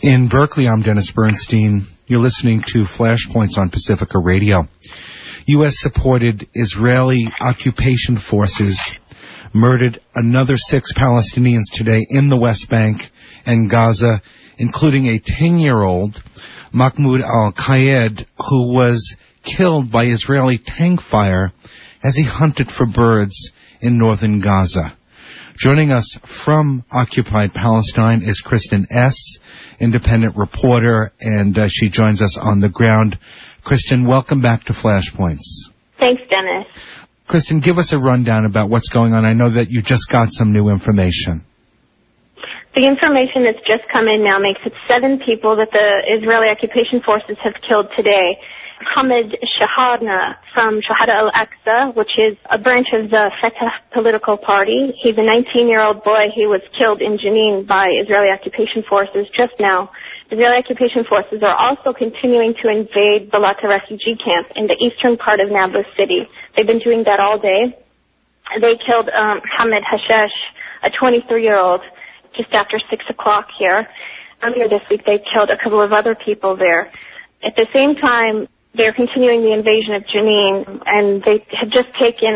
In Berkeley, I'm Dennis Bernstein. You're listening to Flashpoints on Pacifica Radio. U.S.-supported Israeli occupation forces murdered another 6 Palestinians today in the West Bank and Gaza, including a 10-year-old, Mahmoud al-Qayed, who was killed by Israeli tank fire as he hunted for birds in northern Gaza. Joining us from occupied Palestine is Kristen S., independent reporter, and she joins us on the ground. Kristen, welcome back to Flashpoints. Thanks, Dennis. Kristen, give us a rundown about what's going on. I know that you just got some new information. The information that's just come in now makes it 7 people that the Israeli occupation forces have killed today. Hamid Shahadna from Shuhada al-Aqsa, which is a branch of the Fatah political party. He's a 19-year-old boy. He was killed in Jenin by Israeli occupation forces just now. Israeli occupation forces are also continuing to invade Balata refugee camp in the eastern part of Nablus city. They've been doing that all day. They killed Hamid Hashash, a 23-year-old, just after 6 o'clock here. Earlier this week, they killed a couple of other people there. At the same time, they're continuing the invasion of Jenin, and they have just taken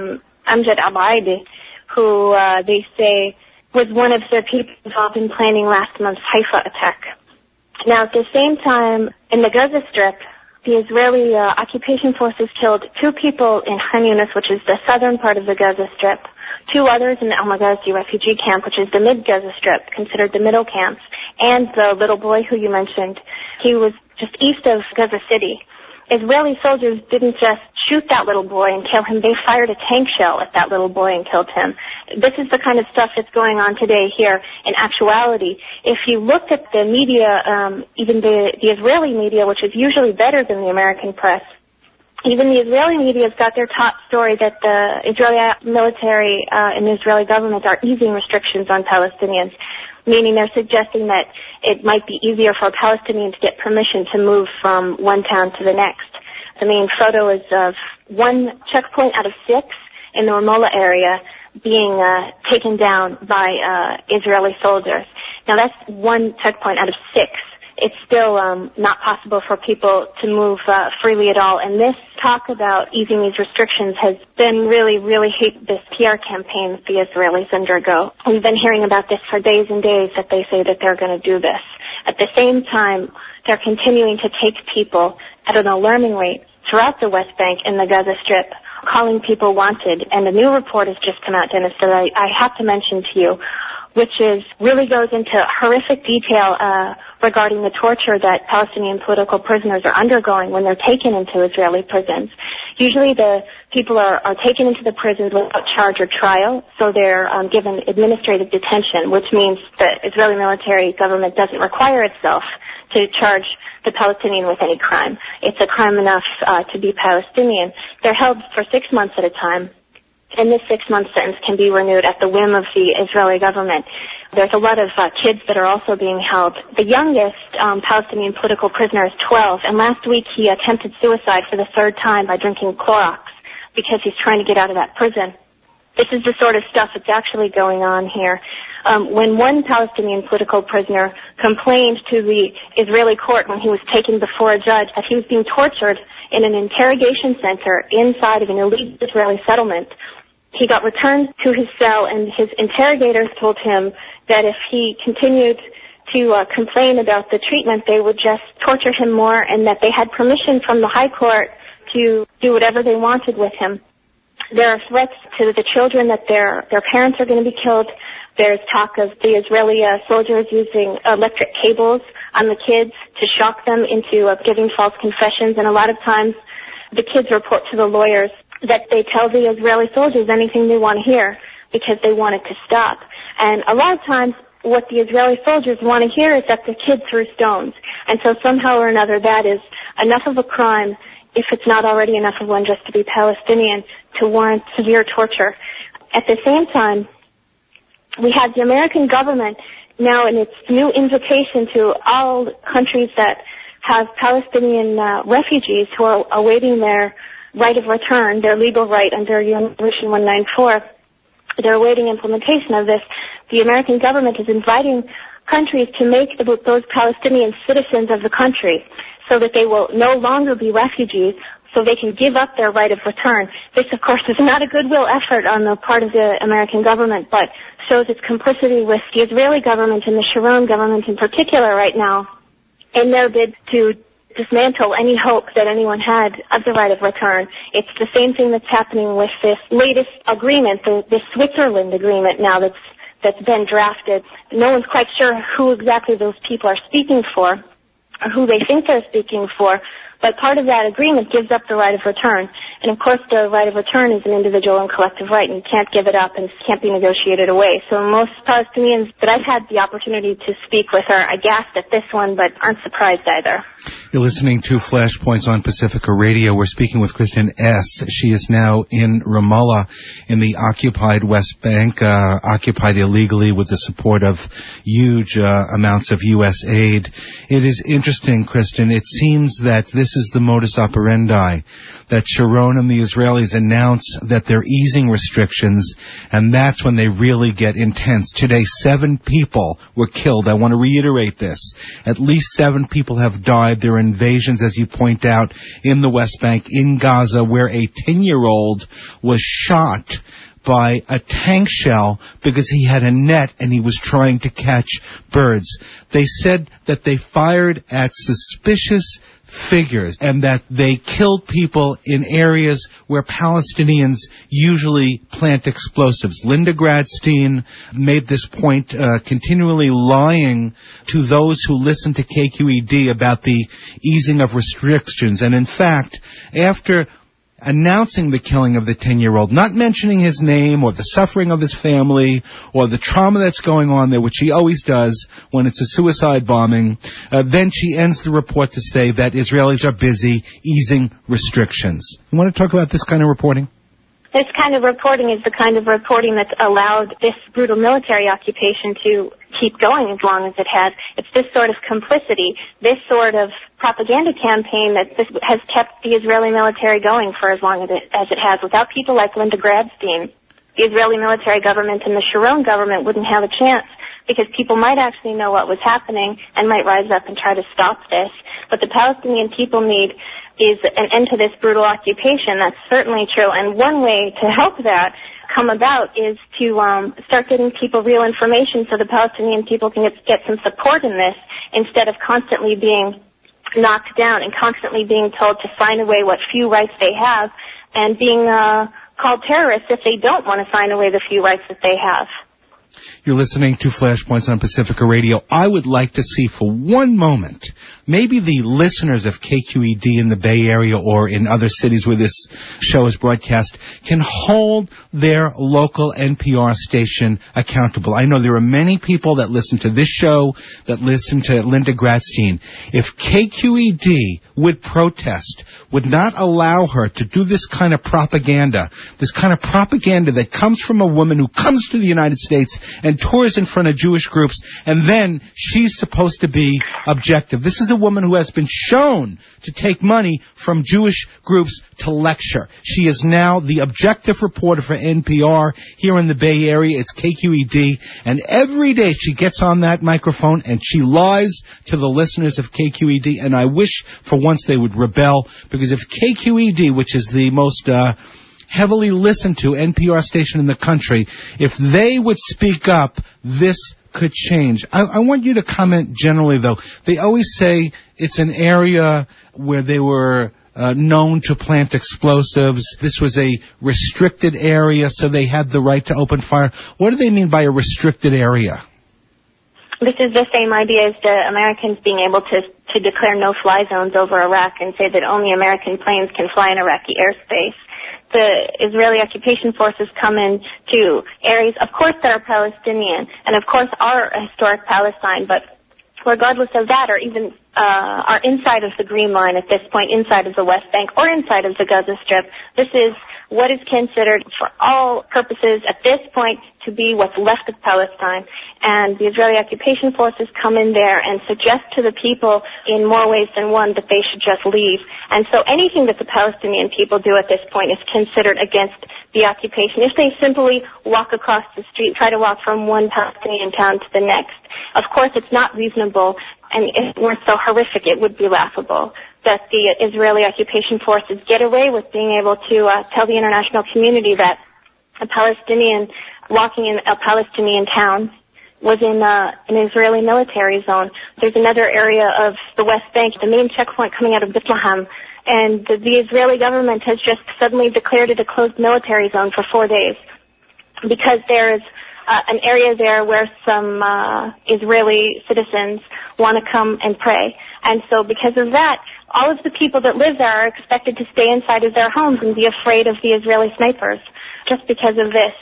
Amjad Abaidi, who they say was one of the people involved in planning last month's Haifa attack. Now, at the same time, in the Gaza Strip, the Israeli occupation forces killed 2 people in Khan Yunis, which is the southern part of the Gaza Strip, 2 others in the Al-Maghazi refugee camp, which is the mid-Gaza Strip, considered the middle camps, and the little boy who you mentioned. He was just east of Gaza City. Israeli soldiers didn't just shoot that little boy and kill him. They fired a tank shell at that little boy and killed him. This is the kind of stuff that's going on today here in actuality. If you looked at the media, even the Israeli media, which is usually better than the American press, even the Israeli media has got their top story that the Israeli military and the Israeli government are easing restrictions on Palestinians, meaning they're suggesting that it might be easier for a Palestinian to get permission to move from one town to the next. The main photo is of 1 checkpoint out of 6 in the Ramallah area being taken down by Israeli soldiers. Now, that's 1 checkpoint out of 6. It's still not possible for people to move freely at all. And this talk about easing these restrictions has been really this PR campaign that the Israelis undergo. We've been hearing about this for days and days, that they say that they're going to do this. At the same time, they're continuing to take people at an alarming rate throughout the West Bank and the Gaza Strip, calling people wanted. And a new report has just come out, Dennis, that I have to mention to you, which really goes into horrific detail regarding the torture that Palestinian political prisoners are undergoing when they're taken into Israeli prisons. Usually the people are taken into the prisons without charge or trial, so they're given administrative detention, which means the Israeli military government doesn't require itself to charge the Palestinian with any crime. It's a crime enough to be Palestinian. They're held for 6 months at a time, and this 6-month sentence can be renewed at the whim of the Israeli government. There's a lot of kids that are also being held. The youngest Palestinian political prisoner is 12, and last week he attempted suicide for the 3rd time by drinking Clorox because he's trying to get out of that prison. This is the sort of stuff that's actually going on here. When one Palestinian political prisoner complained to the Israeli court when he was taken before a judge that he was being tortured in an interrogation center inside of an illegal Israeli settlement, he got returned to his cell, and his interrogators told him that if he continued to complain about the treatment, they would just torture him more, and that they had permission from the high court to do whatever they wanted with him. There are threats to the children that their parents are going to be killed. There's talk of the Israeli soldiers using electric cables on the kids to shock them into giving false confessions, and a lot of times the kids report to the lawyers that they tell the Israeli soldiers anything they want to hear because they want it to stop. And a lot of times what the Israeli soldiers want to hear is that the kid threw stones. And so somehow or another that is enough of a crime, if it's not already enough of one just to be Palestinian, to warrant severe torture. At the same time, we have the American government now in its new invitation to all countries that have Palestinian refugees who are awaiting their right of return, their legal right under UN Resolution 194. They're awaiting implementation of this. The American government is inviting countries to make those Palestinians citizens of the country so that they will no longer be refugees, so they can give up their right of return. This, of course, is not a goodwill effort on the part of the American government, but shows its complicity with the Israeli government and the Sharon government in particular right now in their bid to dismantle any hope that anyone had of the right of return. It's the same thing that's happening with this latest agreement, the Switzerland agreement now that's been drafted. No one's quite sure who exactly those people are speaking for or who they think they're speaking for, but part of that agreement gives up the right of return. And of course the right of return is an individual and collective right, and you can't give it up and it can't be negotiated away. So most Palestinians that I've had the opportunity to speak with are aghast at this one, but aren't surprised either. You're listening to Flashpoints on Pacifica Radio. We're speaking with Kristen S. She is now in Ramallah in the occupied West Bank, occupied illegally with the support of huge amounts of U.S. aid. It is interesting, Kristen. It seems that this is the modus operandi, that Sharon and the Israelis announce that they're easing restrictions, and that's when they really get intense. Today, 7 people were killed. I want to reiterate this. At least 7 people have died. There are invasions, as you point out, in the West Bank, in Gaza, where a 10-year-old was shot by a tank shell because he had a net and he was trying to catch birds. They said that they fired at suspicious figures and that they killed people in areas where Palestinians usually plant explosives. Linda Gradstein made this point, continually lying to those who listen to KQED about the easing of restrictions. And in fact, after announcing the killing of the 10-year-old, not mentioning his name or the suffering of his family or the trauma that's going on there, which she always does when it's a suicide bombing, then she ends the report to say that Israelis are busy easing restrictions. You want to talk about this kind of reporting? This kind of reporting is the kind of reporting that's allowed this brutal military occupation to keep going as long as it has. It's this sort of complicity, this sort of propaganda campaign that this has kept the Israeli military going for as long as it has. Without people like Linda Gradstein, the Israeli military government and the Sharon government wouldn't have a chance, because people might actually know what was happening and might rise up and try to stop this. What the Palestinian people need is an end to this brutal occupation. That's certainly true. And one way to help that come about is to start getting people real information so the Palestinian people can get some support in this, instead of constantly being knocked down and constantly being told to sign away what few rights they have, and being called terrorists if they don't want to sign away the few rights that they have. You're listening to Flashpoints on Pacifica Radio. I would like to see for one moment, maybe the listeners of KQED in the Bay Area or in other cities where this show is broadcast can hold their local NPR station accountable. I know there are many people that listen to this show, that listen to Linda Gradstein. If KQED would protest, would not allow her to do this kind of propaganda that comes from a woman who comes to the United States and tours in front of Jewish groups, and then she's supposed to be objective. This is a woman who has been shown to take money from Jewish groups to lecture. She is now the objective reporter for NPR here in the Bay Area. It's KQED, and every day she gets on that microphone and she lies to the listeners of KQED, and I wish for once they would rebel, because if KQED, which is the most heavily listened to NPR station in the country, if they would speak up, this could change. I want you to comment generally, though. They always say it's an area where they were known to plant explosives. This was a restricted area, so they had the right to open fire. What do they mean by a restricted area? This is the same idea as the Americans being able to declare no-fly zones over Iraq and say that only American planes can fly in Iraqi airspace. The Israeli occupation forces come into areas, of course, that are Palestinian and, of course, are historic Palestine, but regardless of that, or even are inside of the Green Line at this point, inside of the West Bank or inside of the Gaza Strip, this is what is considered for all purposes at this point to be what's left of Palestine. And the Israeli occupation forces come in there and suggest to the people in more ways than one that they should just leave. And so anything that the Palestinian people do at this point is considered against the occupation. If they simply walk across the street, try to walk from one Palestinian town to the next, of course it's not reasonable, and if it weren't so horrific, it would be laughable that the Israeli occupation forces get away with being able to tell the international community that a Palestinian walking in a Palestinian town was in an Israeli military zone. There's another area of the West Bank, the main checkpoint coming out of Bethlehem, and the Israeli government has just suddenly declared it a closed military zone for 4 days because there's an area there where some Israeli citizens want to come and pray. And so because of that, all of the people that live there are expected to stay inside of their homes and be afraid of the Israeli snipers just because of this.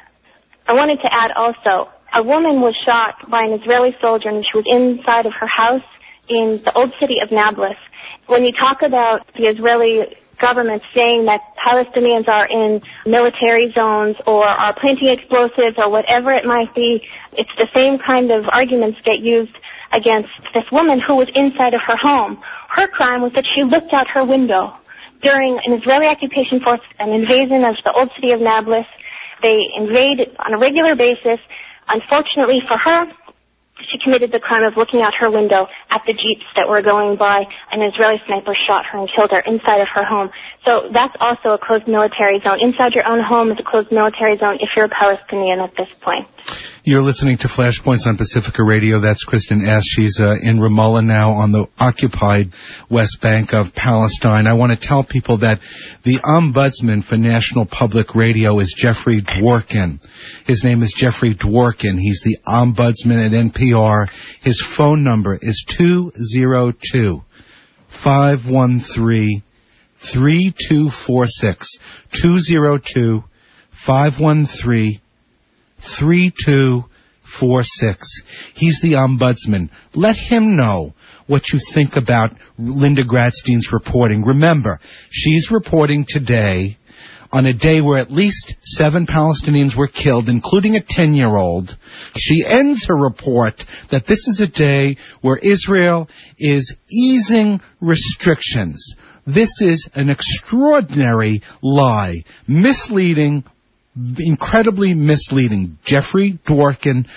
I wanted to add also, a woman was shot by an Israeli soldier and she was inside of her house in the old city of Nablus. When you talk about the Israeli government saying that Palestinians are in military zones or are planting explosives or whatever it might be, it's the same kind of arguments get used against this woman who was inside of her home. Her crime was that she looked out her window. During an Israeli occupation force, an invasion of the old city of Nablus, they invade on a regular basis. Unfortunately for her, she committed the crime of looking out her window at the jeeps that were going by. An Israeli sniper shot her and killed her inside of her home. So that's also a closed military zone. Inside your own home is a closed military zone if you're a Palestinian at this point. You're listening to Flashpoints on Pacifica Radio. That's Kristen S. She's in Ramallah now on the occupied West Bank of Palestine. I want to tell people that the Ombudsman for National Public Radio is Jeffrey Dworkin. His name is Jeffrey Dworkin. He's the Ombudsman at NPR. His phone number is 202-513-3246. 202-513-3246. He's the Ombudsman. Let him know what you think about Linda Gradstein's reporting. Remember, she's reporting today on a day where at least 7 Palestinians were killed, including a 10-year-old. She ends her report that this is a day where Israel is easing restrictions. This is an extraordinary lie, misleading, incredibly misleading. Jeffrey Dworkin,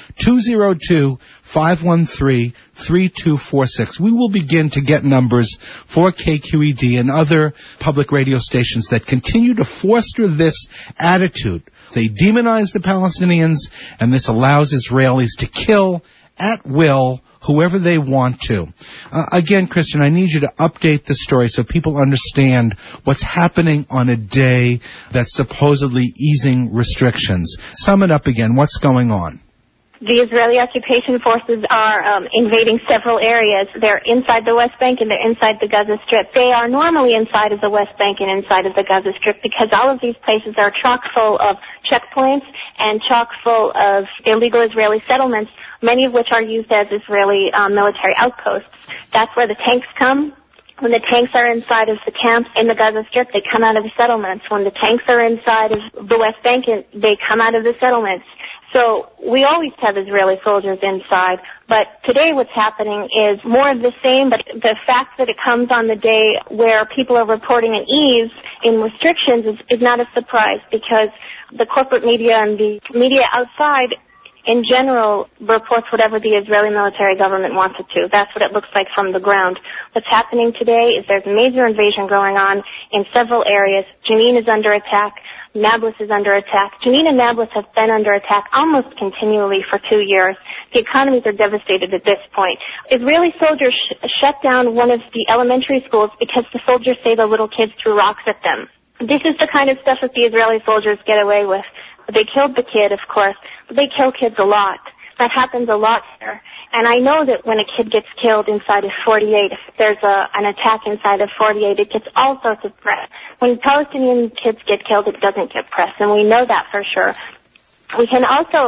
202-513-3246. We will begin to get numbers for KQED and other public radio stations that continue to foster this attitude. They demonize the Palestinians, and this allows Israelis to kill at will whoever they want to. Again, Kristen, I need you to update the story so people understand what's happening on a day that's supposedly easing restrictions. Sum it up again. What's going on? The Israeli occupation forces are invading several areas. They're inside the West Bank and they're inside the Gaza Strip. They are normally inside of the West Bank and inside of the Gaza Strip because all of these places are chock full of checkpoints and chock full of illegal Israeli settlements, many of which are used as Israeli military outposts. That's where the tanks come. When the tanks are inside of the camps in the Gaza Strip, they come out of the settlements. When the tanks are inside of the West Bank, they come out of the settlements. So we always have Israeli soldiers inside, but today what's happening is more of the same, but the fact that it comes on the day where people are reporting an ease in restrictions is not a surprise because the corporate media and the media outside in general reports whatever the Israeli military government wants it to. That's what it looks like from the ground. What's happening today is there's a major invasion going on in several areas. Jenin is under attack. Nablus is under attack. Jenin and Nablus have been under attack almost continually for 2 years. The economies are devastated at this point. Israeli soldiers shut down one of the elementary schools because the soldiers say the little kids threw rocks at them. This is the kind of stuff that the Israeli soldiers get away with. They killed the kid, of course, but they kill kids a lot. That happens a lot here. And I know that when a kid gets killed inside of 48, if there's an attack inside of 48, it gets all sorts of press. When Palestinian kids get killed, it doesn't get press, and we know that for sure. We can also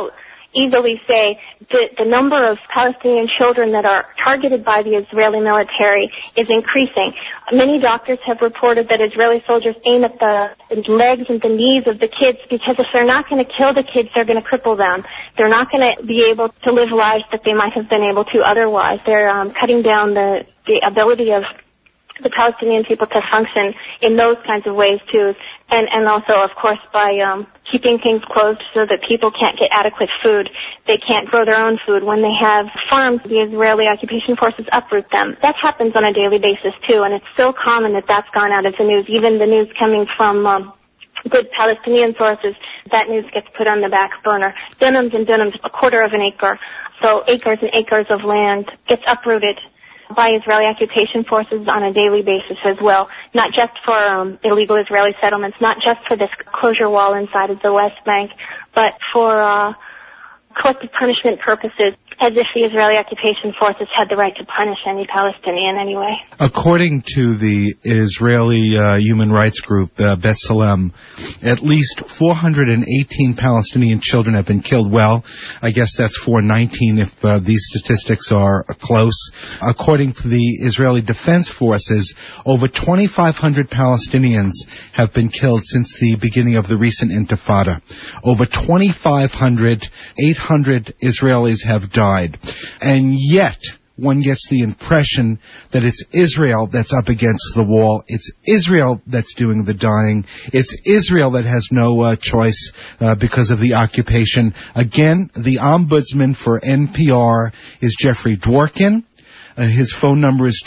easily say that the number of Palestinian children that are targeted by the Israeli military is increasing. Many doctors have reported that Israeli soldiers aim at the legs and the knees of the kids because if they're not going to kill the kids, they're going to cripple them. They're not going to be able to live lives that they might have been able to otherwise. They're cutting down the ability of the Palestinian people to function in those kinds of ways too, and also, of course, by keeping things closed so that people can't get adequate food. They can't grow their own food. When they have farms, the Israeli occupation forces uproot them. That happens on a daily basis too, and it's so common that that's gone out of the news. Even the news coming from good Palestinian sources, that news gets put on the back burner. Dunams and dunams, a quarter of an acre, so acres and acres of land gets uprooted by Israeli occupation forces on a daily basis as well, not just for illegal Israeli settlements, not just for this closure wall inside of the West Bank, but for collective punishment purposes, as if the Israeli occupation forces had the right to punish any Palestinian anyway. According to the Israeli human rights group, B'Tselem, at least 418 Palestinian children have been killed. Well, I guess that's 419 if these statistics are close. According to the Israeli Defense Forces, over 2,500 Palestinians have been killed since the beginning of the recent Intifada. Over 2,500, 800 Israelis have died. And yet, one gets the impression that it's Israel that's up against the wall. It's Israel that's doing the dying. It's Israel that has no choice because of the occupation. Again, the ombudsman for NPR is Jeffrey Dworkin. His phone number is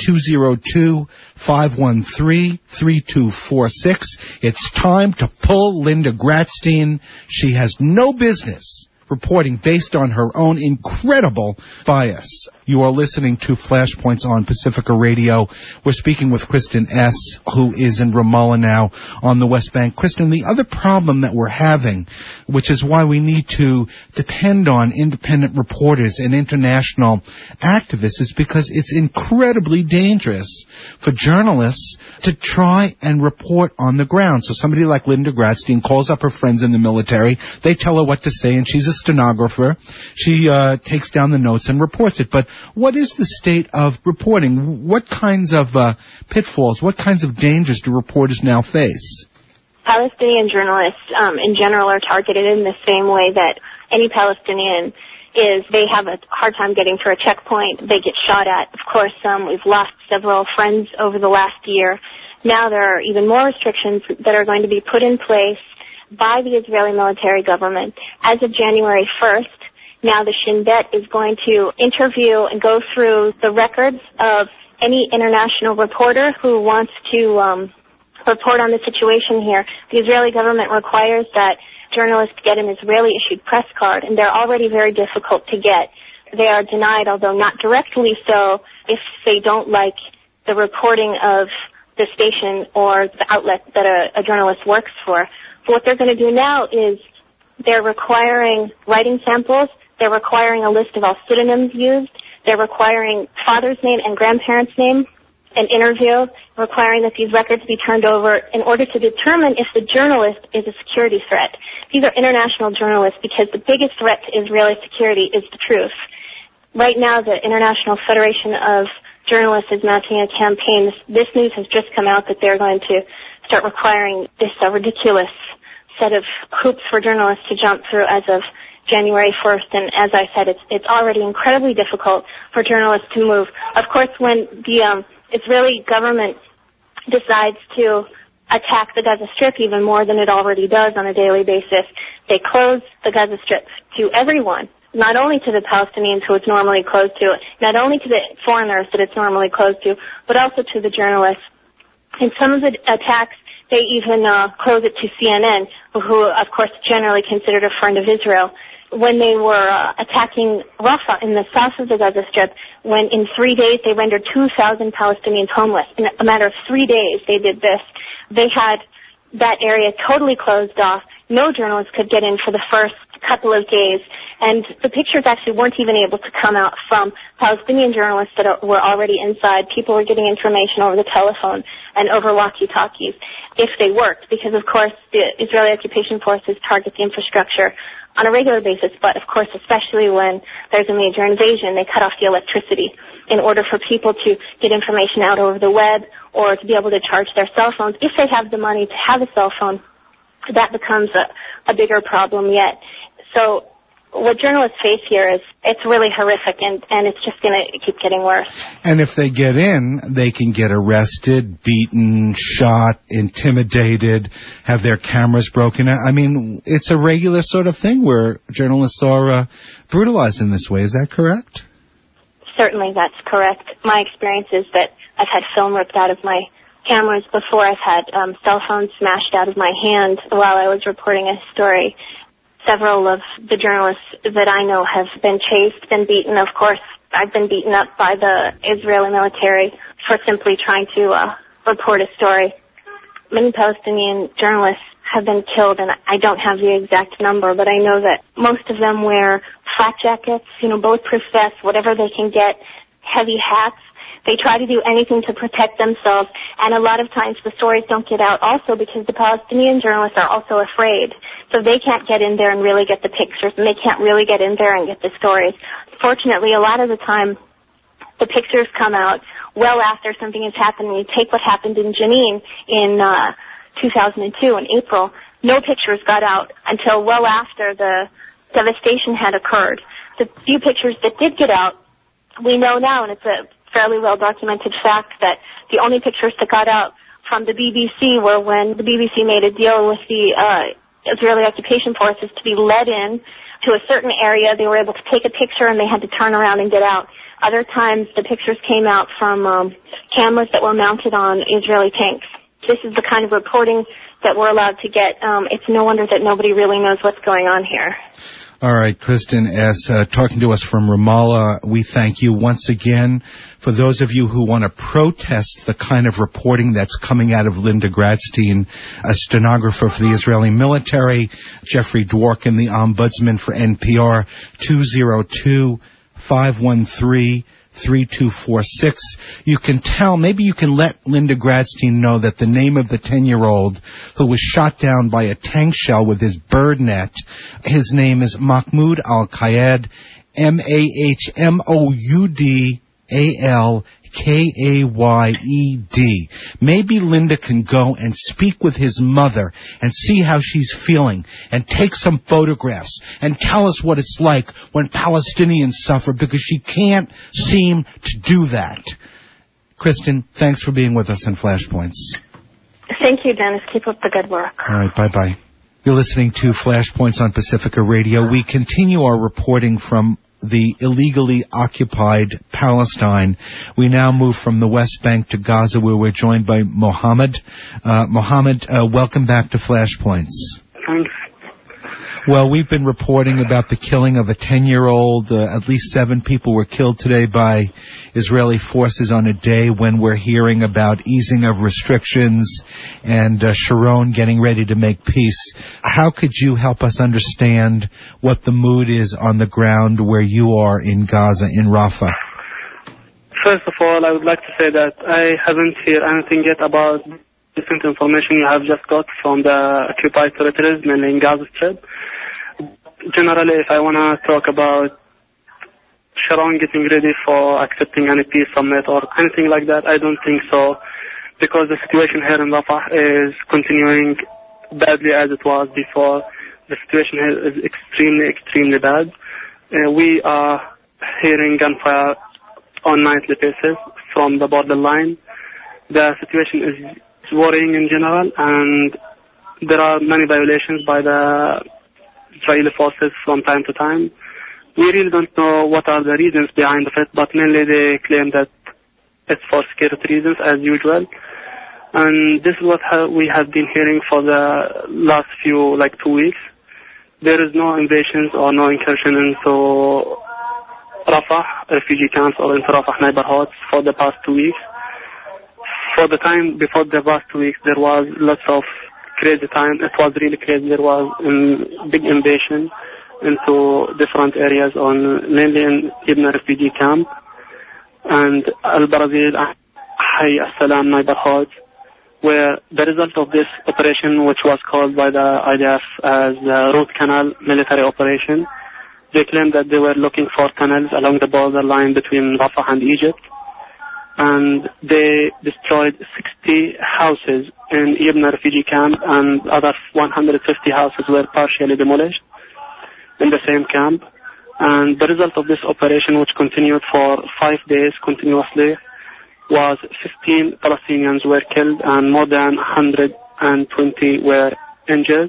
202-513-3246. It's time to pull Linda Gradstein. She has no business reporting based on her own incredible bias. You are listening to Flashpoints on Pacifica Radio. We're speaking with Kristen S., who is in Ramallah now on the West Bank. Kristen, the other problem that we're having, which is why we need to depend on independent reporters and international activists, is because it's incredibly dangerous for journalists to try and report on the ground. So somebody like Linda Gradstein calls up her friends in the military. They tell her what to say, and she's a stenographer. She takes down the notes and reports it. But what is the state of reporting? What kinds of pitfalls, what kinds of dangers do reporters now face? Palestinian journalists in general are targeted in the same way that any Palestinian is. They have a hard time getting through a checkpoint. They get shot at. Of course, we've lost several friends over the last year. Now there are even more restrictions that are going to be put in place by the Israeli military government. As of January 1st, now the Shin Bet is going to interview and go through the records of any international reporter who wants to report on the situation here. The Israeli government requires that journalists get an Israeli-issued press card, and they're already very difficult to get. They are denied, although not directly so, if they don't like the reporting of the station or the outlet that a journalist works for. But what they're going to do now is they're requiring writing samples. They're requiring a list of all pseudonyms used. They're requiring father's name and grandparents' name, an interview, requiring that these records be turned over in order to determine if the journalist is a security threat. These are international journalists because the biggest threat to Israeli security is the truth. Right now, the International Federation of Journalists is mounting a campaign. This news has just come out that they're going to start requiring this ridiculous set of hoops for journalists to jump through as of January 1st, and as I said, it's already incredibly difficult for journalists to move. Of course, when the Israeli government decides to attack the Gaza Strip even more than it already does on a daily basis, they close the Gaza Strip to everyone, not only to the Palestinians who it's normally closed to, not only to the foreigners that it's normally closed to, but also to the journalists. In some of the attacks, they even close it to CNN, who, of course, generally considered a friend of Israel. When they were attacking Rafah in the south of the Gaza Strip, when in 3 days they rendered 2,000 Palestinians homeless. In a matter of 3 days they did this. They had that area totally closed off. No journalists could get in for the first couple of days. And the pictures actually weren't even able to come out from Palestinian journalists that were already inside. People were getting information over the telephone and over walkie-talkies if they worked, because, of course, the Israeli occupation forces target the infrastructure on a regular basis, but, of course, especially when there's a major invasion, they cut off the electricity in order for people to get information out over the web or to be able to charge their cell phones. If they have the money to have a cell phone, that becomes a bigger problem yet. So what journalists face here is it's really horrific, and it's just going to keep getting worse. And if they get in, they can get arrested, beaten, shot, intimidated, have their cameras broken out. I mean, it's a regular sort of thing where journalists are brutalized in this way. Is that correct? Certainly, that's correct. My experience is that I've had film ripped out of my cameras before. I've had cell phones smashed out of my hand while I was reporting a story. Several of the journalists that I know have been chased, been beaten. Of course, I've been beaten up by the Israeli military for simply trying to report a story. Many Palestinian journalists have been killed, and I don't have the exact number, but I know that most of them wear flak jackets, bulletproof vests, whatever they can get, heavy hats. They try to do anything to protect themselves, and a lot of times the stories don't get out also because the Palestinian journalists are also afraid. So they can't get in there and really get the pictures, and they can't really get in there and get the stories. Fortunately, a lot of the time, the pictures come out well after something has happened. You take what happened in Jenin in 2002 in April. No pictures got out until well after the devastation had occurred. The few pictures that did get out, we know now, and it's a fairly well-documented fact, that the only pictures that got out from the BBC were when the BBC made a deal with the Israeli occupation forces to be led in to a certain area. They were able to take a picture and they had to turn around and get out. Other times the pictures came out from cameras that were mounted on Israeli tanks. This is the kind of reporting that we're allowed to get. It's no wonder that nobody really knows what's going on here. All right, Kristen, as talking to us from Ramallah, we thank you once again. For those of you who want to protest the kind of reporting that's coming out of Linda Gradstein, a stenographer for the Israeli military, Jeffrey Dworkin, the ombudsman for NPR, 202-513-3246. You can tell, maybe you can let Linda Gradstein know that the name of the 10-year-old who was shot down by a tank shell with his bird net, his name is Mahmoud Al-Qaed, Mahmoudal-Qaed. Maybe Linda can go and speak with his mother and see how she's feeling and take some photographs and tell us what it's like when Palestinians suffer, because she can't seem to do that. Kristen, thanks for being with us in Flashpoints. Thank you, Dennis. Keep up the good work. All right, bye-bye. You're listening to Flashpoints on Pacifica Radio. We continue our reporting from the illegally occupied Palestine. We now move from the West Bank to Gaza, where we're joined by Mohammed. Mohammed, welcome back to Flashpoints. Thanks. Well, we've been reporting about the killing of a 10-year-old. At least 7 people were killed today by Israeli forces on a day when we're hearing about easing of restrictions and Sharon getting ready to make peace. How could you help us understand what the mood is on the ground where you are in Gaza, in Rafah? First of all, I would like to say that I haven't heard anything yet about different information you have just got from the occupied territories, mainly in Gaza Strip. Generally, if I want to talk about Sharon getting ready for accepting any peace summit or anything like that, I don't think so, because the situation here in Rafah is continuing badly as it was before. The situation here is extremely, extremely bad. We are hearing gunfire on nightly basis from the borderline. The situation is worrying in general, and there are many violations by the Israeli forces from time to time. We really don't know what are the reasons behind it, but mainly they claim that it's for security reasons as usual. And this is what we have been hearing for the last few, 2 weeks. There is no invasions or no incursion into Rafah refugee camps or into Rafah neighborhoods for the past 2 weeks. For the time before the past 2 weeks, there was lots of crazy time. It was really crazy. There was a big invasion into different areas, mainly in Ibn refugee camp and Al-Barazil and Hay As-Salam neighborhoods, where the result of this operation, which was called by the IDF as the Root Canal military operation, they claimed that they were looking for tunnels along the borderline between Rafah and Egypt, and they destroyed 60 houses in Ibn refugee camp, and other 150 houses were partially demolished in the same camp. And the result of this operation, which continued for 5 days continuously, was 15 Palestinians were killed and more than 120 were injured.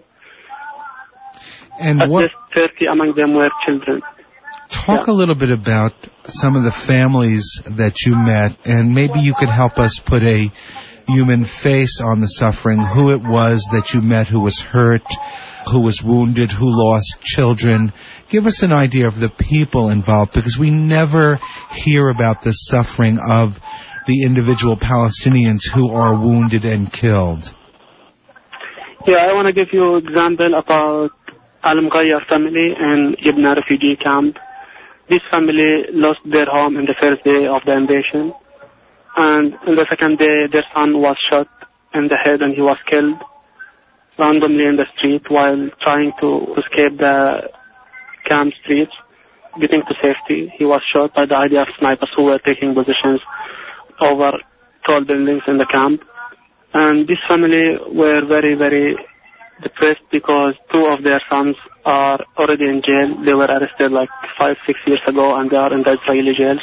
And at least 30 among them were children. Talk a little bit about some of the families that you met, and maybe you could help us put a human face on the suffering, who it was that you met who was hurt, who was wounded, who lost children. Give us an idea of the people involved, because we never hear about the suffering of the individual Palestinians who are wounded and killed. Yeah, I want to give you an example about Al-Mughayyar family in Ibn refugee camp. This family lost their home in the first day of the invasion, and in the second day their son was shot in the head and he was killed randomly in the street while trying to escape the camp streets, getting to safety. He was shot by the IDF snipers who were taking positions over tall buildings in the camp. And this family were very, very depressed because 2 of their sons are already in jail. They were arrested like 5-6 years ago, and they are in the Israeli jails.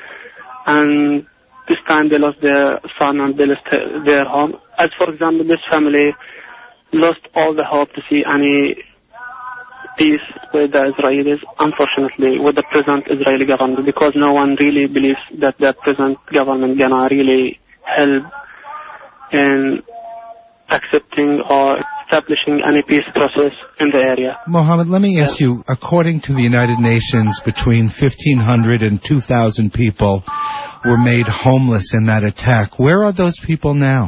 And this time they lost their son and they lost their home. As for example, this family lost all the hope to see any peace with the Israelis, unfortunately, with the present Israeli government, because no one really believes that the present government gonna really help in accepting or establishing any peace process in the area. Mohammed, let me ask you, according to the United Nations, between 1,500 and 2,000 people were made homeless in that attack. Where are those people now?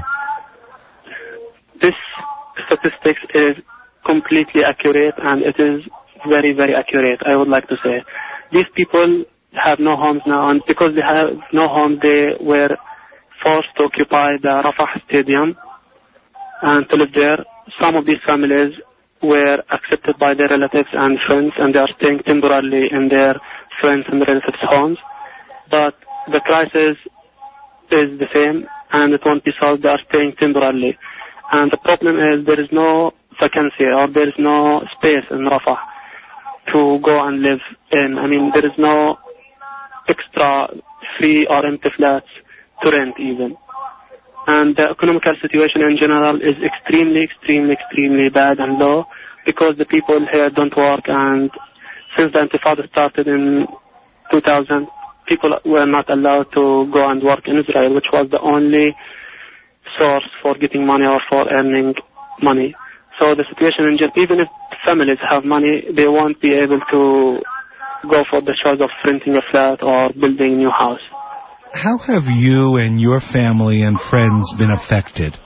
This statistics is completely accurate, and it is very, very accurate, I would like to say. These people have no homes now, and because they have no home, they were forced to occupy the Rafah stadium and to live there. Some of these families were accepted by their relatives and friends, and they are staying temporarily in their friends and relatives' homes. But the crisis is the same, and it won't be solved. They are staying temporarily. And the problem is there is no vacancy, or there is no space in Rafah to go and live in. I mean, there is no extra free or empty flats to rent even. And the economical situation in general is extremely, extremely, extremely bad and low, because the people here don't work. And since the Intifada started in 2000, people were not allowed to go and work in Israel, which was the only source for getting money or for earning money. So the situation in general, even if families have money, they won't be able to go for the choice of renting a flat or building a new house. How have you and your family and friends been affected?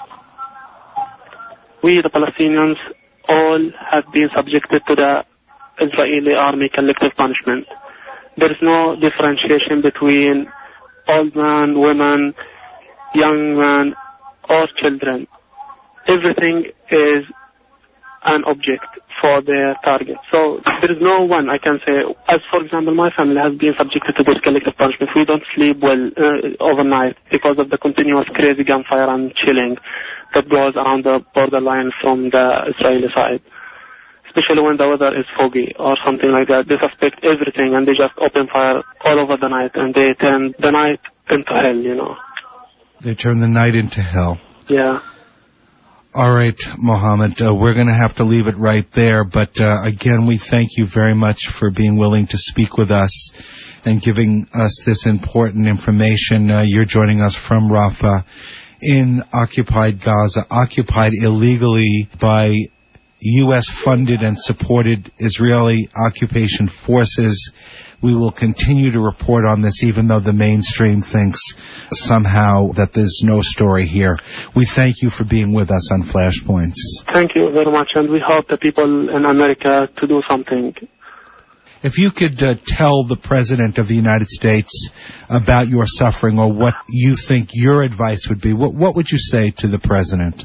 We, the Palestinians, all have been subjected to the Israeli army collective punishment. There is no differentiation between old men, women, young men, or children. Everything is an object for their target. So there is no one, I can say, as for example, my family has been subjected to this collective punishment. We don't sleep well overnight because of the continuous crazy gunfire and chilling that goes around the borderline from the Israeli side. Especially when the weather is foggy or something like that. They suspect everything and they just open fire all over the night, and they turn the night into hell, you know. They turn the night into hell. Yeah. All right, Mohammed, we're going to have to leave it right there. But again, we thank you very much for being willing to speak with us and giving us this important information. You're joining us from Rafah in occupied Gaza, occupied illegally by U.S.-funded and supported Israeli occupation forces. We will continue to report on this, even though the mainstream thinks somehow that there's no story here. We thank you for being with us on Flashpoints. Thank you very much, and we hope the people in America to do something. If you could tell the President of the United States about your suffering or what you think your advice would be, what would you say to the President?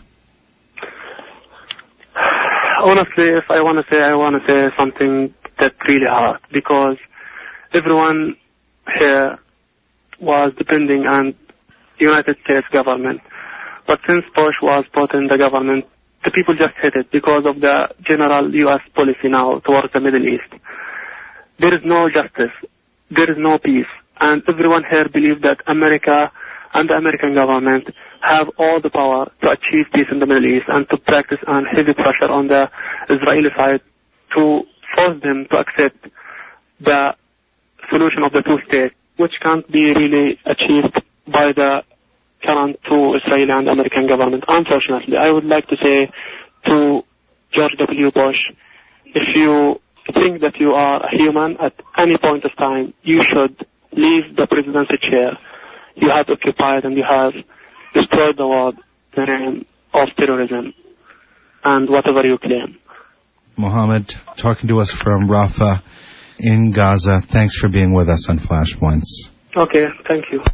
Honestly, if I want to say something that's really hard, because everyone here was depending on the United States government. But since Bush was put in the government, the people just hate it because of the general U.S. policy now towards the Middle East. There is no justice. There is no peace. And everyone here believes that America and the American government have all the power to achieve peace in the Middle East and to practice on heavy pressure on the Israeli side to force them to accept the solution of the two states, which can't be really achieved by the current two Israeli and American government. Unfortunately, I would like to say to George W. Bush, if you think that you are a human at any point of time, you should leave the presidency chair. You have occupied and you have destroyed the world in the name of terrorism and whatever you claim. Mohammed, talking to us from Rafah in Gaza. Thanks for being with us on Flashpoints. Okay, thank you.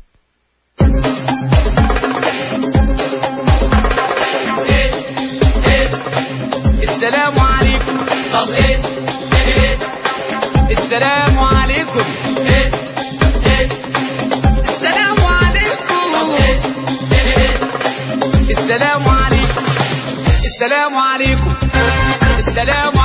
السلام عليكم. طب السلام عليكم. السلام عليكم. السلام عليكم. السلام عليكم. السلام